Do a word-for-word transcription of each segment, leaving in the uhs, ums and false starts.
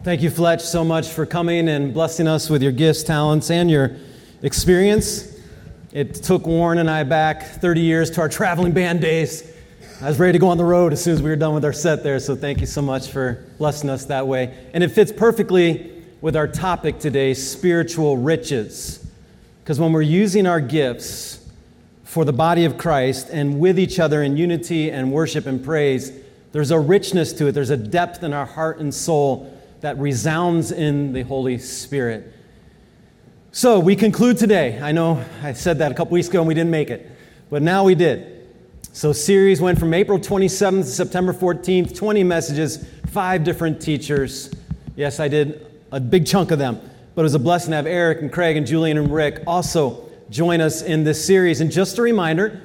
Thank you, Fletch, so much for coming and blessing us with your gifts, talents, and your experience. It took Warren and I back thirty years to our traveling band days. I was ready to go on the road as soon as we were done with our set there, so thank you so much for blessing us that way. And it fits perfectly with our topic today, spiritual riches. Because when we're using our gifts for the body of Christ and with each other in unity and worship and praise, there's a richness to it. There's a depth in our heart and soul that resounds in the Holy Spirit. So we conclude today. I know I said that a couple weeks ago and we didn't make it, but now we did. So series went from April twenty-seventh to September fourteenth, twenty messages, five different teachers. Yes, I did a big chunk of them, but it was a blessing to have Eric and Craig and Julian and Rick also join us in this series. And just a reminder,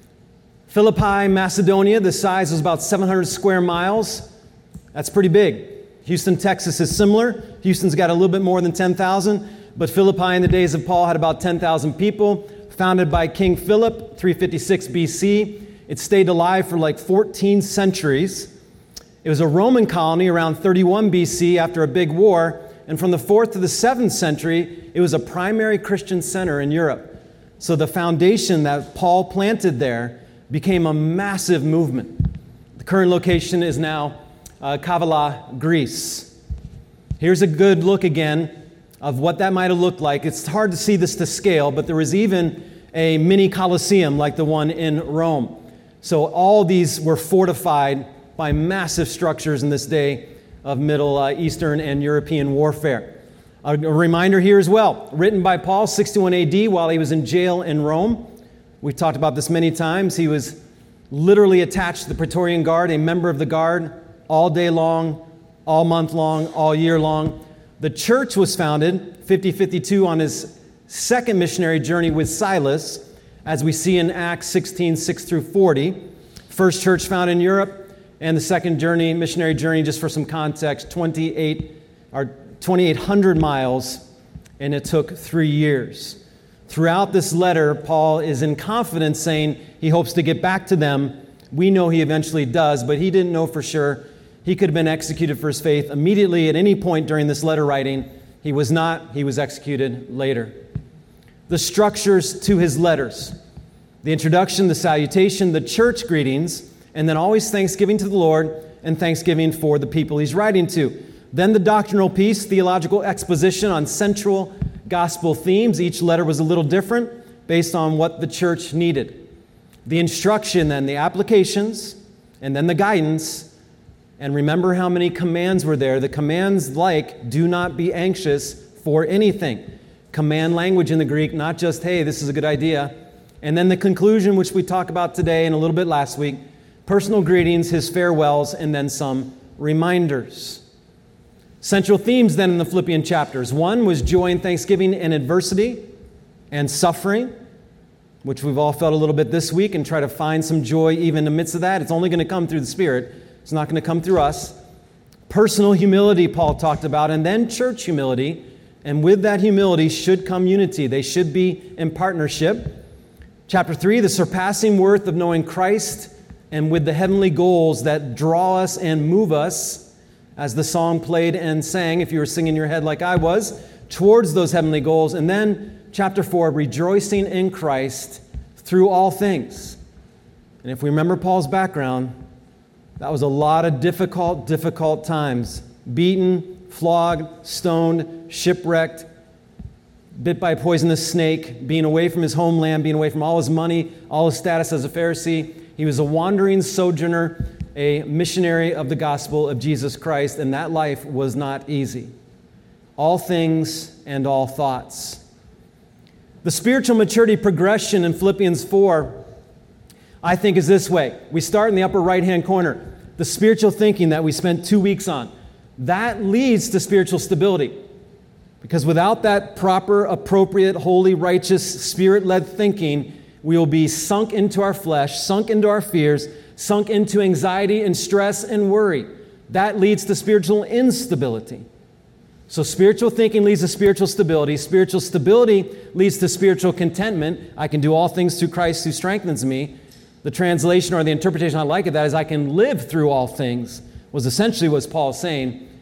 Philippi, Macedonia, the size was about seven hundred square miles. That's pretty big. Houston, Texas is similar. Houston's got a little bit more than ten thousand, but Philippi in the days of Paul had about ten thousand people, founded by King Philip, three fifty-six B C. It stayed alive for like fourteen centuries. It was a Roman colony around thirty-one B C after a big war, and from the fourth to the seventh century, it was a primary Christian center in Europe. So the foundation that Paul planted there became a massive movement. The current location is now Uh, Kavala, Greece. Here's a good look again of what that might have looked like. It's hard to see this to scale, but there was even a mini Colosseum like the one in Rome. So all these were fortified by massive structures in this day of Middle uh, Eastern and European warfare. A, a reminder here as well, written by Paul, sixty-one A D, while he was in jail in Rome. We've talked about this many times. He was literally attached to the Praetorian Guard, a member of the guard, all day long, all month long, all year long. The church was founded, fifty fifty-two, on his second missionary journey with Silas, as we see in Acts sixteen, six through forty. First church founded in Europe, and the second journey, missionary journey, just for some context, twenty-eight or twenty-eight hundred miles, and it took three years. Throughout this letter, Paul is in confidence saying he hopes to get back to them. We know he eventually does, but he didn't know for sure. He could have been executed for his faith immediately at any point during this letter writing. He was not. He was executed later. The structures to his letters: the introduction, the salutation, the church greetings, and then always thanksgiving to the Lord and thanksgiving for the people he's writing to. Then the doctrinal piece, theological exposition on central gospel themes. Each letter was a little different based on what the church needed. The instruction, then the applications, and then the guidance. And remember how many commands were there. The commands like, do not be anxious for anything. Command language in the Greek, not just, hey, this is a good idea. And then the conclusion, which we talked about today and a little bit last week, personal greetings, his farewells, and then some reminders. Central themes then in the Philippian chapters. One was joy and thanksgiving in adversity and suffering, which we've all felt a little bit this week, and try to find some joy even in the midst of that. It's only going to come through the Spirit. It's not going to come through us. Personal humility, Paul talked about, and then church humility. And with that humility should come unity. They should be in partnership. Chapter three, the surpassing worth of knowing Christ, and with the heavenly goals that draw us and move us, as the song played and sang, if you were singing in your head like I was, towards those heavenly goals. And then chapter four, rejoicing in Christ through all things. And if we remember Paul's background, that was a lot of difficult, difficult times. Beaten, flogged, stoned, shipwrecked, bit by a poisonous snake, being away from his homeland, being away from all his money, all his status as a Pharisee. He was a wandering sojourner, a missionary of the gospel of Jesus Christ, and that life was not easy. All things and all thoughts. The spiritual maturity progression in Philippians four, I think, is this way. We start in the upper right-hand corner. The spiritual thinking that we spent two weeks on. That leads to spiritual stability. Because without that proper, appropriate, holy, righteous, Spirit-led thinking, we will be sunk into our flesh, sunk into our fears, sunk into anxiety and stress and worry. That leads to spiritual instability. So spiritual thinking leads to spiritual stability. Spiritual stability leads to spiritual contentment. I can do all things through Christ who strengthens me. The translation or the interpretation I like of that is I can live through all things, was essentially what Paul is saying.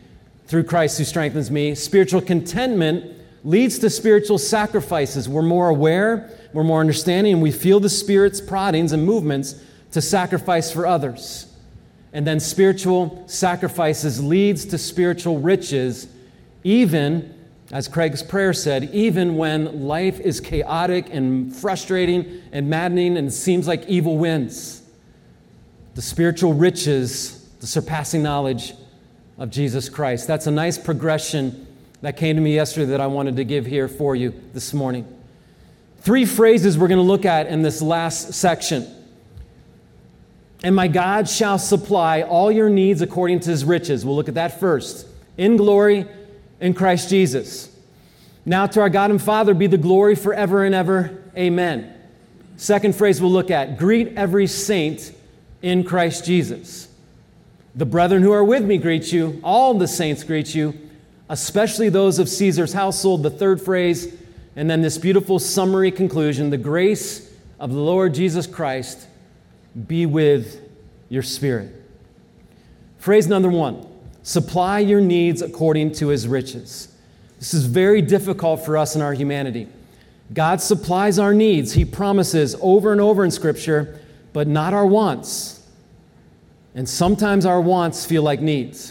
through Christ who strengthens me. Spiritual contentment leads to spiritual sacrifices. We're more aware, we're more understanding, and we feel the Spirit's proddings and movements to sacrifice for others. And then spiritual sacrifices leads to spiritual riches, even, as Craig's prayer said, even when life is chaotic and frustrating and maddening and it seems like evil wins. The spiritual riches, the surpassing knowledge of Jesus Christ. That's a nice progression that came to me yesterday that I wanted to give here for you this morning. Three phrases we're going to look at in this last section. And my God shall supply all your needs according to his riches. We'll look at that first. In glory in Christ Jesus. Now to our God and Father be the glory forever and ever. Amen. Second phrase we'll look at. Greet every saint in Christ Jesus. The brethren who are with me greet you. All the saints greet you, especially those of Caesar's household. The third phrase. And then this beautiful summary conclusion. The grace of the Lord Jesus Christ be with your spirit. Phrase number one, supply your needs according to his riches. This is very difficult for us in our humanity. God supplies our needs. He promises over and over in Scripture, but not our wants. And sometimes our wants feel like needs.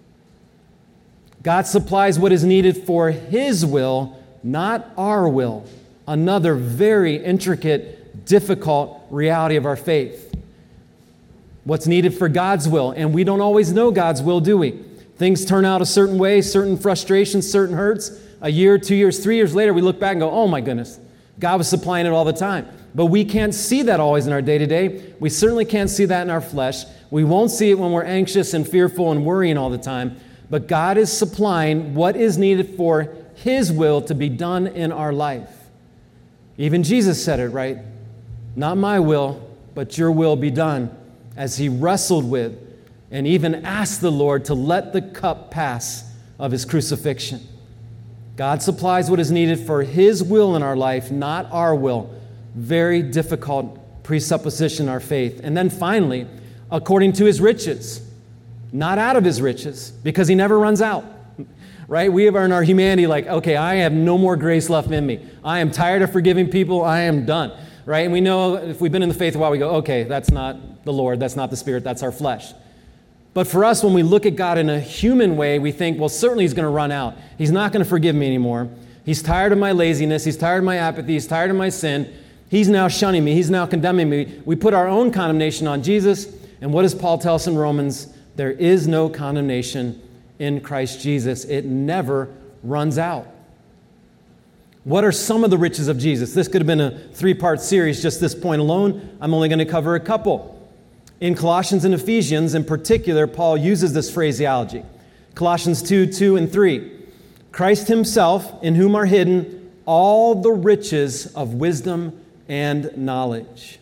God supplies what is needed for his will, not our will. Another very intricate, difficult reality of our faith. What's needed for God's will, and we don't always know God's will, do we? Things turn out a certain way, certain frustrations, certain hurts. A year, two years, three years later, we look back and go, oh my goodness, God was supplying it all the time. But we can't see that always in our day-to-day. We certainly can't see that in our flesh. We won't see it when we're anxious and fearful and worrying all the time. But God is supplying what is needed for his will to be done in our life. Even Jesus said it, right? Not my will, but your will be done. As he wrestled with and even asked the Lord to let the cup pass of his crucifixion. God supplies what is needed for his will in our life, not our will. Very difficult presupposition in our faith. And then finally, according to his riches, not out of his riches, because he never runs out. Right? We are in our humanity like, okay, I have no more grace left in me. I am tired of forgiving people. I am done. Right? And we know if we've been in the faith a while, we go, okay, that's not the Lord, that's not the Spirit, that's our flesh. But for us, when we look at God in a human way, we think, well, certainly he's going to run out. He's not going to forgive me anymore. He's tired of my laziness. He's tired of my apathy. He's tired of my sin. He's now shunning me. He's now condemning me. We put our own condemnation on Jesus. And what does Paul tell us in Romans? There is no condemnation in Christ Jesus. It never runs out. What are some of the riches of Jesus? This could have been a three-part series, just this point alone. I'm only going to cover a couple. In Colossians and Ephesians, in particular, Paul uses this phraseology. Colossians two, two, and three. Christ himself, in whom are hidden all the riches of wisdom and knowledge.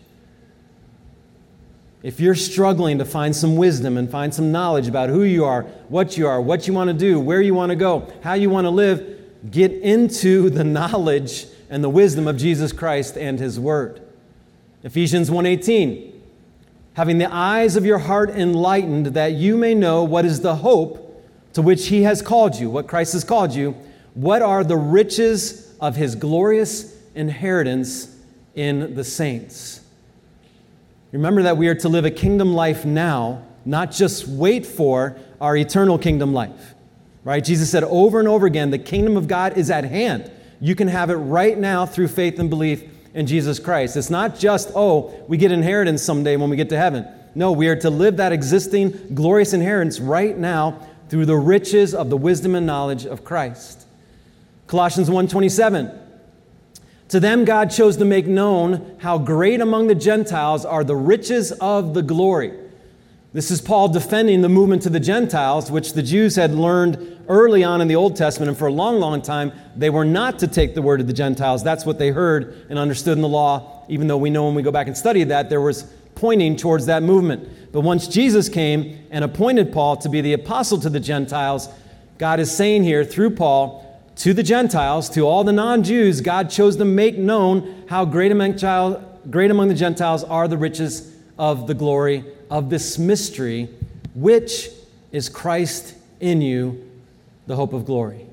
If you're struggling to find some wisdom and find some knowledge about who you are, what you are, what you want to do, where you want to go, how you want to live, get into the knowledge and the wisdom of Jesus Christ and his word. Ephesians one eighteen. Having the eyes of your heart enlightened, that you may know what is the hope to which he has called you, what Christ has called you, what are the riches of his glorious inheritance in the saints. Remember that we are to live a kingdom life now, not just wait for our eternal kingdom life. Right? Jesus said over and over again, the kingdom of God is at hand. You can have it right now through faith and belief in Jesus Christ. It's not just, oh, we get inheritance someday when we get to heaven. No, we are to live that existing glorious inheritance right now through the riches of the wisdom and knowledge of Christ. Colossians one twenty-seven. To them God chose to make known how great among the Gentiles are the riches of the glory. This is Paul defending the movement to the Gentiles, which the Jews had learned early on in the Old Testament, and for a long, long time, they were not to take the word of the Gentiles. That's what they heard and understood in the law, even though we know when we go back and study that, there was pointing towards that movement. But once Jesus came and appointed Paul to be the apostle to the Gentiles, God is saying here through Paul, to the Gentiles, to all the non-Jews, God chose to make known how great among, child, great among the Gentiles are the riches of the glory of this mystery, which is Christ in you, the hope of glory.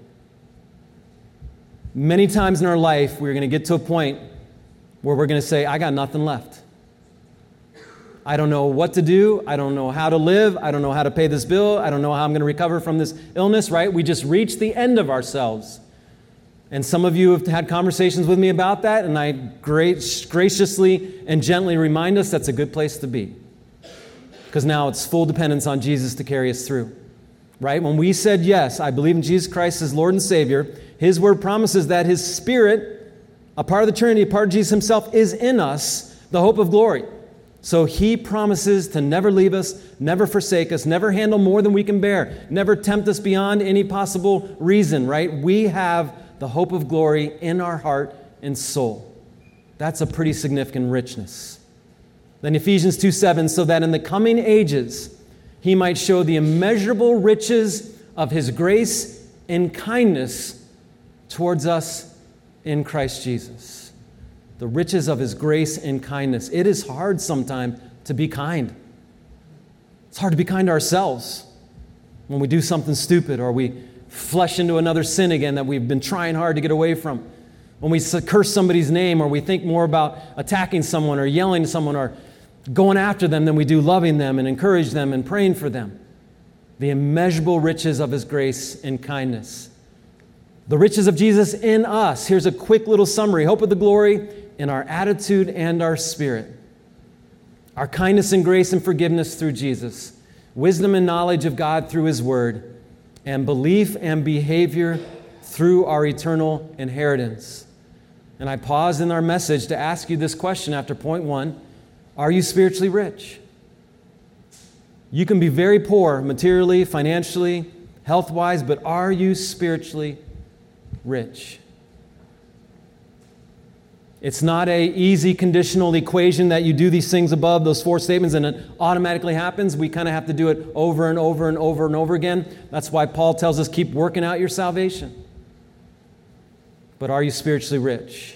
Many times in our life, we're going to get to a point where we're going to say, I got nothing left. I don't know what to do. I don't know how to live. I don't know how to pay this bill. I don't know how I'm going to recover from this illness, right? We just reach the end of ourselves. And some of you have had conversations with me about that, and I gra- graciously and gently remind us that's a good place to be. Because now it's full dependence on Jesus to carry us through. Right? When we said, yes, I believe in Jesus Christ as Lord and Savior, His Word promises that His Spirit, a part of the Trinity, a part of Jesus Himself, is in us, the hope of glory. So He promises to never leave us, never forsake us, never handle more than we can bear, never tempt us beyond any possible reason, right? We have the hope of glory in our heart and soul. That's a pretty significant richness. Then Ephesians two seven, so that in the coming ages He might show the immeasurable riches of His grace and kindness towards us in Christ Jesus. The riches of His grace and kindness. It is hard sometimes to be kind. It's hard to be kind to ourselves when we do something stupid or we flesh into another sin again that we've been trying hard to get away from. When we curse somebody's name or we think more about attacking someone or yelling at someone or going after them than we do loving them and encourage them and praying for them. The immeasurable riches of His grace and kindness. The riches of Jesus in us. Here's a quick little summary. Hope of the glory in our attitude and our spirit. Our kindness and grace and forgiveness through Jesus. Wisdom and knowledge of God through His Word. And belief and behavior through our eternal inheritance. And I paused in our message to ask you this question after point one. Are you spiritually rich? You can be very poor materially, financially, health-wise, but are you spiritually rich? It's not an easy conditional equation that you do these things above, those four statements, and it automatically happens. We kind of have to do it over and over and over and over again. That's why Paul tells us, keep working out your salvation. But are you spiritually rich?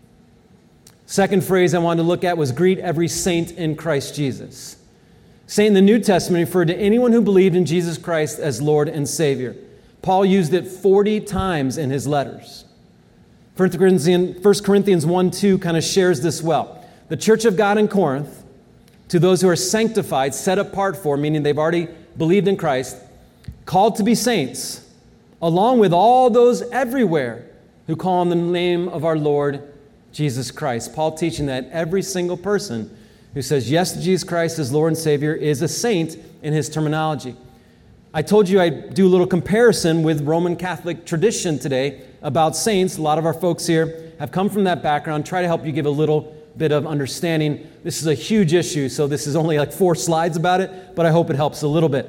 Second phrase I wanted to look at was greet every saint in Christ Jesus. Saint in the New Testament referred to anyone who believed in Jesus Christ as Lord and Savior. Paul used it forty times in his letters. First Corinthians one two kind of shares this well. The church of God in Corinth, to those who are sanctified, set apart for, meaning they've already believed in Christ, called to be saints, along with all those everywhere who call on the name of our Lord Jesus Christ. Paul teaching that every single person who says yes to Jesus Christ as Lord and Savior is a saint in his terminology. I told you I'd do a little comparison with Roman Catholic tradition today about saints. A lot of our folks here have come from that background. Try to help you give a little bit of understanding. This is a huge issue, so this is only like four slides about it, but I hope it helps a little bit.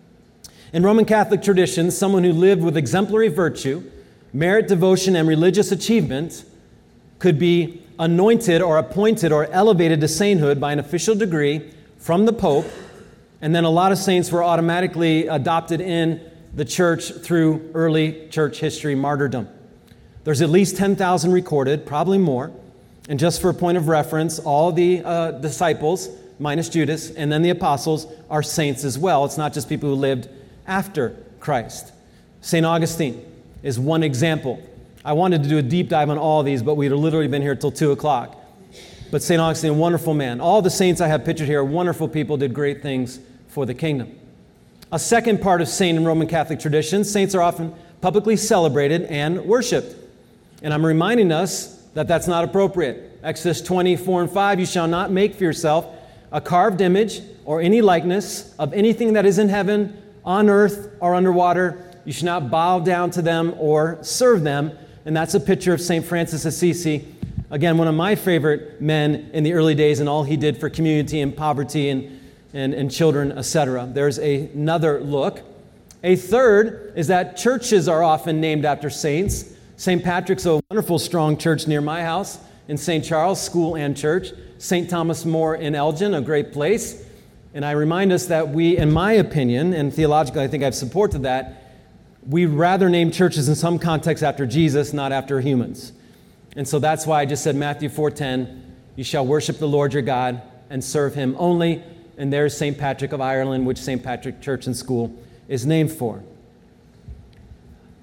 In Roman Catholic tradition, someone who lived with exemplary virtue, merit, devotion, and religious achievement could be anointed or appointed or elevated to sainthood by an official degree from the Pope, and then a lot of saints were automatically adopted in the church through early church history martyrdom. There's at least ten thousand recorded, probably more. And just for a point of reference, all the uh, disciples, minus Judas, and then the apostles are saints as well. It's not just people who lived after Christ. Saint Augustine is one example. I wanted to do a deep dive on all of these, but we'd have literally been here till two o'clock. But Saint Augustine, a wonderful man. All the saints I have pictured here are wonderful people, did great things for the kingdom. A second part of saint in Roman Catholic tradition, saints are often publicly celebrated and worshipped. And I'm reminding us that that's not appropriate. Exodus twenty-four and five, you shall not make for yourself a carved image or any likeness of anything that is in heaven, on earth, or underwater. You should not bow down to them or serve them. And that's a picture of Saint Francis Assisi. Again, one of my favorite men in the early days and all he did for community and poverty and, and, and children, et cetera. There's a, another look. A third is that churches are often named after saints. Saint Patrick's a wonderful, strong church near my house in Saint Charles, school and church. Saint Thomas More in Elgin, a great place. And I remind us that we, in my opinion, and theologically I think I've supported that, we rather name churches in some contexts after Jesus, not after humans. And so that's why I just said Matthew four ten, you shall worship the Lord your God and serve him only. And there's Saint Patrick of Ireland, which Saint Patrick Church and School is named for.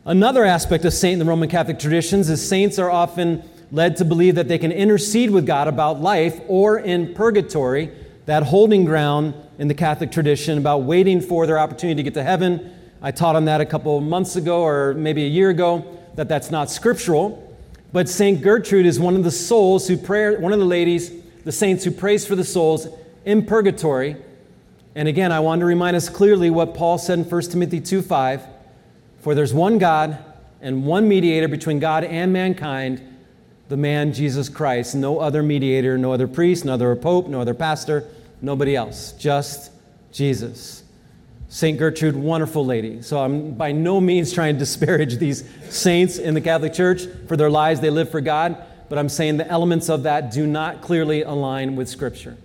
Another aspect of saint in the Roman Catholic traditions is saints are often led to believe that they can intercede with God about life or in purgatory, that holding ground in the Catholic tradition about waiting for their opportunity to get to heaven. I taught on that a couple months ago or maybe a year ago, that that's not scriptural. But Saint Gertrude is one of the souls who pray, one of the ladies, the saints who prays for the souls in purgatory. And again, I want to remind us clearly what Paul said in First Timothy two five, for there's one God and one mediator between God and mankind, the man Jesus Christ. No other mediator, no other priest, no other pope, no other pastor, nobody else, just Jesus. Saint Gertrude, wonderful lady. So I'm by no means trying to disparage these saints in the Catholic Church for their lives they live for God, but I'm saying the elements of that do not clearly align with Scripture.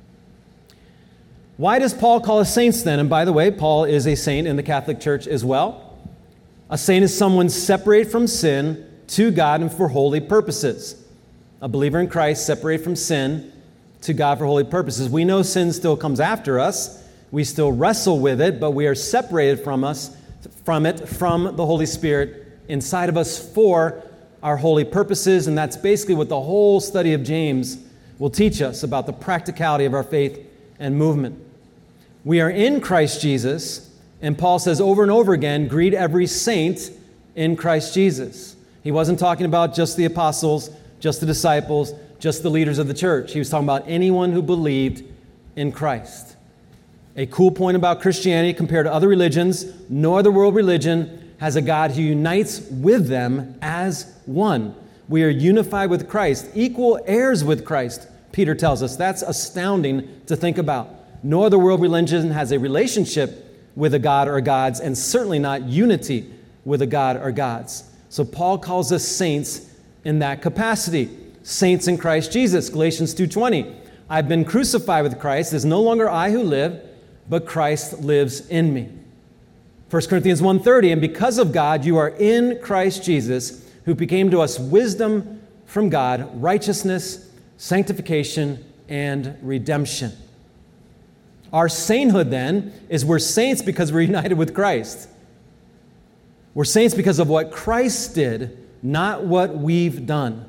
Why does Paul call us saints then? And by the way, Paul is a saint in the Catholic Church as well. A saint is someone separated from sin to God and for holy purposes. A believer in Christ separated from sin to God for holy purposes. We know sin still comes after us. We still wrestle with it, but we are separated from us, from it, from the Holy Spirit inside of us for our holy purposes. And that's basically what the whole study of James will teach us about the practicality of our faith and movement. We are in Christ Jesus, and Paul says over and over again, greet every saint in Christ Jesus. He wasn't talking about just the apostles, just the disciples, just the leaders of the church. He was talking about anyone who believed in Christ. A cool point about Christianity compared to other religions, no other world religion has a God who unites with them as one. We are unified with Christ, equal heirs with Christ, Peter tells us. That's astounding to think about. No other world religion has a relationship with a God or gods, and certainly not unity with a God or gods. So Paul calls us saints in that capacity. Saints in Christ Jesus, Galatians two twenty. I've been crucified with Christ. It is no longer I who live, but Christ lives in me. First Corinthians one thirty, and because of God, you are in Christ Jesus, who became to us wisdom from God, righteousness, sanctification, and redemption. Our sainthood, then, is we're saints because we're united with Christ. We're saints because of what Christ did, not what we've done.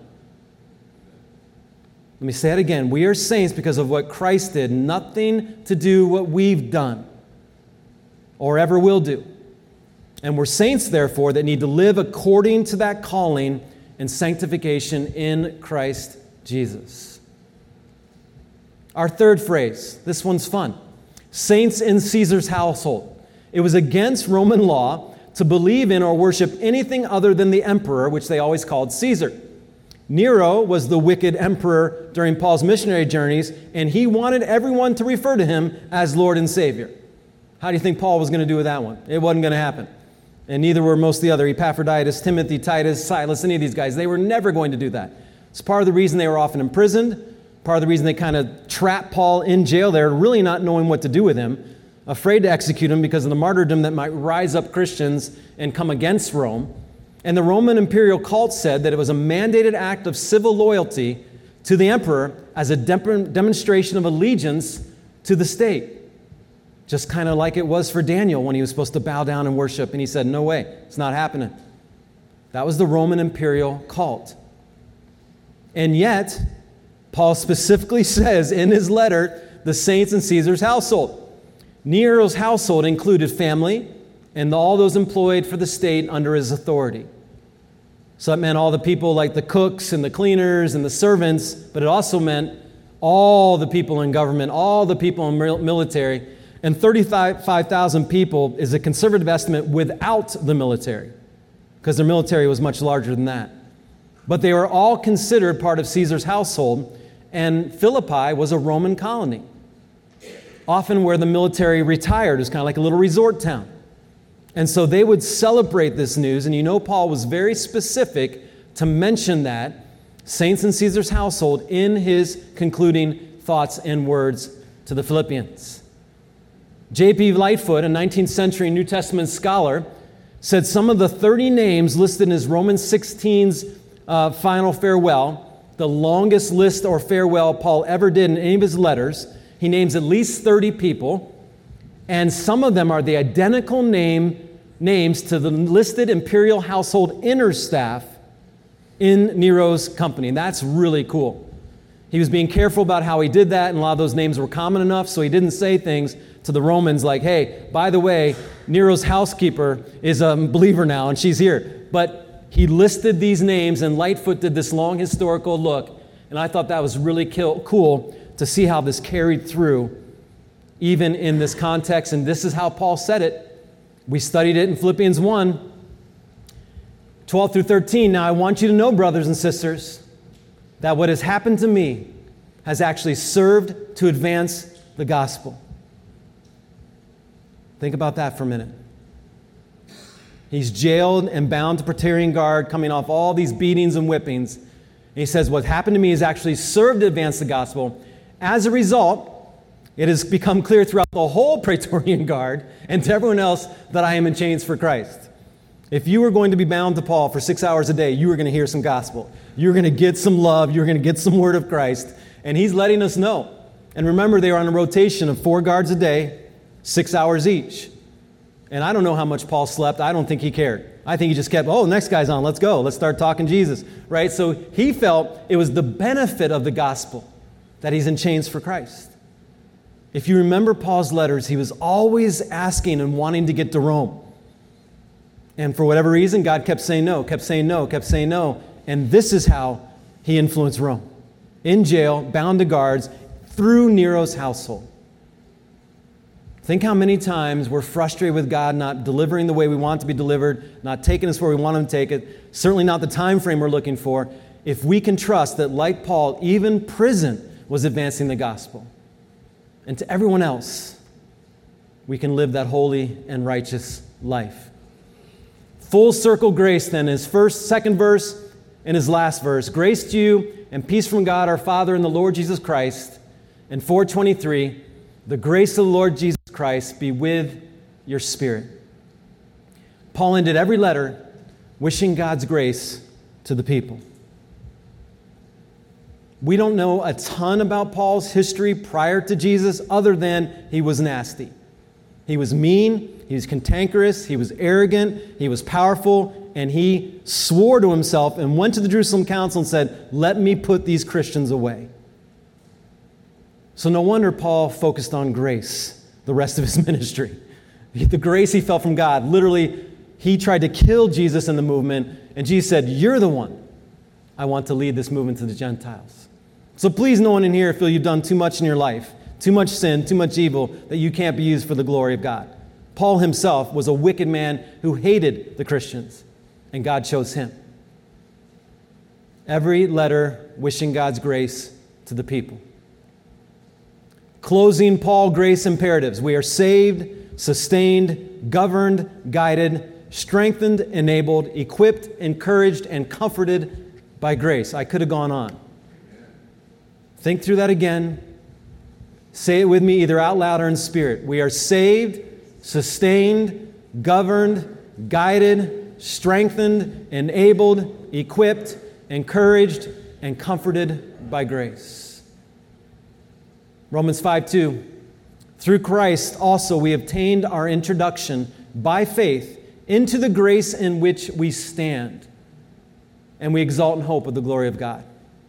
Let me say it again. We are saints because of what Christ did, nothing to do what we've done or ever will do. And we're saints, therefore, that need to live according to that calling and sanctification in Christ Jesus. Our third phrase, this one's fun. Saints in Caesar's household. It was against Roman law to believe in or worship anything other than the emperor, which they always called Caesar. Nero was the wicked emperor during Paul's missionary journeys, and he wanted everyone to refer to him as Lord and Savior. How do you think Paul was going to do with that one? It wasn't going to happen. And neither were most of the other, Epaphroditus, Timothy, Titus, Silas, any of these guys. They were never going to do that. It's part of the reason they were often imprisoned, part of the reason they kind of trapped Paul in jail there, really not knowing what to do with him, afraid to execute him because of the martyrdom that might rise up Christians and come against Rome. And the Roman imperial cult said that it was a mandated act of civil loyalty to the emperor as a dem- demonstration of allegiance to the state. Just kind of like it was for Daniel when he was supposed to bow down and worship. And he said, no way, it's not happening. That was the Roman imperial cult. And yet, Paul specifically says in his letter, the saints in Caesar's household. Nero's household included family and all those employed for the state under his authority. So that meant all the people like the cooks and the cleaners and the servants, but it also meant all the people in government, all the people in military. And thirty-five thousand people is a conservative estimate without the military, because their military was much larger than that. But they were all considered part of Caesar's household, and Philippi was a Roman colony, often where the military retired. It was kind of like a little resort town. And so they would celebrate this news, and you know Paul was very specific to mention that, saints in Caesar's household, in his concluding thoughts and words to the Philippians. J P Lightfoot, a nineteenth century New Testament scholar, said some of the thirty names listed in his Romans sixteen's uh, final farewell, the longest list or farewell Paul ever did in any of his letters. He names at least thirty people, and some of them are the identical name names to the listed imperial household inner staff in Nero's company. And that's really cool. He was being careful about how he did that, and a lot of those names were common enough, so he didn't say things to the Romans like, hey, by the way, Nero's housekeeper is a believer now, and she's here. But he listed these names, and Lightfoot did this long historical look, and I thought that was really cool to see how this carried through, even in this context, and this is how Paul said it. We studied it in Philippians one, twelve through thirteen. Now I want you to know, brothers and sisters, that what has happened to me has actually served to advance the gospel. Think about that for a minute. He's jailed and bound to Praetorian Guard, coming off all these beatings and whippings. And he says, what happened to me has actually served to advance the gospel. As a result, it has become clear throughout the whole Praetorian Guard and to everyone else that I am in chains for Christ. If you were going to be bound to Paul for six hours a day, you were going to hear some gospel. You were going to get some love. You were going to get some word of Christ. And he's letting us know. And remember, they were on a rotation of four guards a day, six hours each. And I don't know how much Paul slept. I don't think he cared. I think he just kept, oh, next guy's on. Let's go. Let's start talking Jesus. Right? So he felt it was the benefit of the gospel that he's in chains for Christ. If you remember Paul's letters, he was always asking and wanting to get to Rome. And for whatever reason, God kept saying no, kept saying no, kept saying no. And this is how he influenced Rome. In jail, bound to guards, through Nero's household. Think how many times we're frustrated with God not delivering the way we want to be delivered, not taking us where we want him to take it, certainly not the time frame we're looking for, if we can trust that, like Paul, even prison was advancing the gospel. And to everyone else, we can live that holy and righteous life. Full circle grace then is first, second verse, and his last verse. Grace to you and peace from God our Father and the Lord Jesus Christ. And four twenty-three, the grace of the Lord Jesus Christ be with your spirit. Paul ended every letter wishing God's grace to the people. We don't know a ton about Paul's history prior to Jesus other than he was nasty. He was mean, he was cantankerous, he was arrogant, he was powerful, and he swore to himself and went to the Jerusalem council and said, let me put these Christians away. So no wonder Paul focused on grace the rest of his ministry. The grace he felt from God. Literally, he tried to kill Jesus in the movement, and Jesus said, you're the one I want to lead this movement to the Gentiles. So please, no one in here feel you've done too much in your life, too much sin, too much evil, that you can't be used for the glory of God. Paul himself was a wicked man who hated the Christians, and God chose him. Every letter wishing God's grace to the people. Closing Paul grace imperatives. We are saved, sustained, governed, guided, strengthened, enabled, equipped, encouraged, and comforted by grace. I could have gone on. Think through that again. Say it with me either out loud or in spirit. We are saved, sustained, governed, guided, strengthened, enabled, equipped, encouraged, and comforted by grace. Romans five two, through Christ also we obtained our introduction by faith into the grace in which we stand, and we exalt in hope of the glory of God.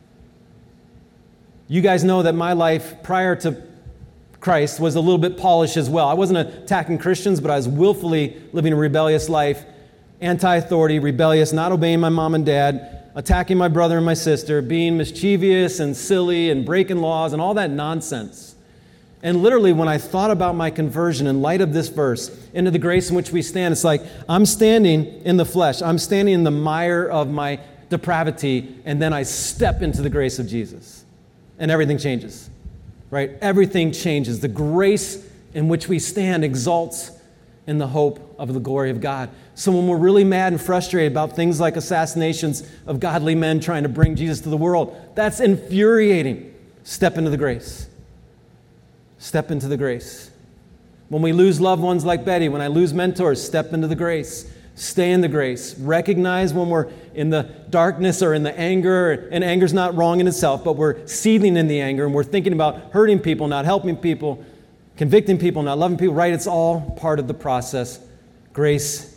You guys know that my life prior to Christ was a little bit Paulish as well. I wasn't attacking Christians, but I was willfully living a rebellious life, anti-authority, rebellious, not obeying my mom and dad, attacking my brother and my sister, being mischievous and silly and breaking laws and all that nonsense. And literally, when I thought about my conversion in light of this verse, into the grace in which we stand, it's like I'm standing in the flesh. I'm standing in the mire of my depravity, and then I step into the grace of Jesus. And everything changes, right? Everything changes. The grace in which we stand exalts in the hope of the glory of God. So when we're really mad and frustrated about things like assassinations of godly men trying to bring Jesus to the world, that's infuriating. Step into the grace. Step into the grace. When we lose loved ones like Betty, when I lose mentors, step into the grace. Stay in the grace. Recognize when we're in the darkness or in the anger, and anger's not wrong in itself, but we're seething in the anger and we're thinking about hurting people, not helping people, convicting people, not loving people, right? It's all part of the process. Grace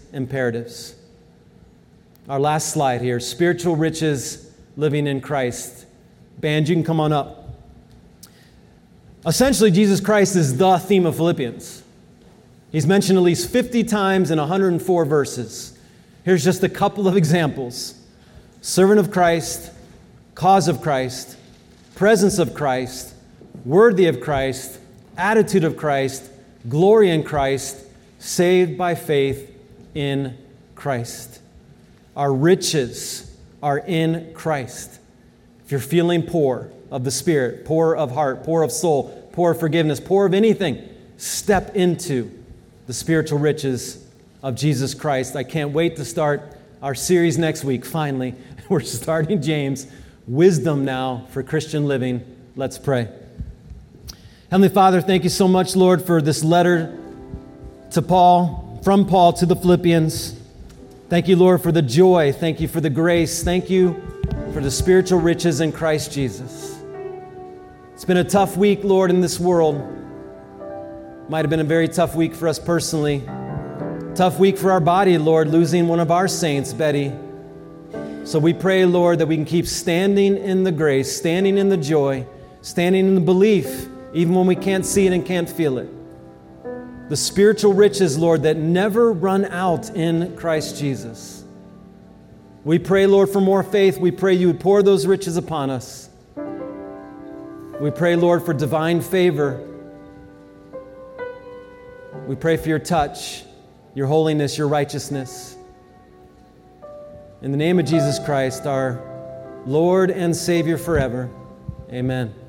imperatives. Our last slide here, spiritual riches living in Christ. Band, you can come on up. Essentially, Jesus Christ is the theme of Philippians. He's mentioned at least fifty times in one hundred four verses. Here's just a couple of examples. Servant of Christ, cause of Christ, presence of Christ, worthy of Christ, attitude of Christ, glory in Christ, saved by faith in Christ. Our riches are in Christ. If you're feeling poor of the Spirit, poor of heart, poor of soul, poor of forgiveness, poor of anything, step into the spiritual riches of Jesus Christ. I can't wait to start our series next week, finally. We're starting James, wisdom now for Christian living. Let's pray. Heavenly Father, thank you so much, Lord, for this letter to Paul, from Paul to the Philippians. Thank you, Lord, for the joy. Thank you for the grace. Thank you for the spiritual riches in Christ Jesus. It's been a tough week, Lord, in this world. Might have been a very tough week for us personally. Tough week for our body, Lord, losing one of our saints, Betty. So we pray, Lord, that we can keep standing in the grace, standing in the joy, standing in the belief, even when we can't see it and can't feel it. The spiritual riches, Lord, that never run out in Christ Jesus. We pray, Lord, for more faith. We pray you would pour those riches upon us. We pray, Lord, for divine favor. We pray for your touch, your holiness, your righteousness. In the name of Jesus Christ, our Lord and Savior forever, amen.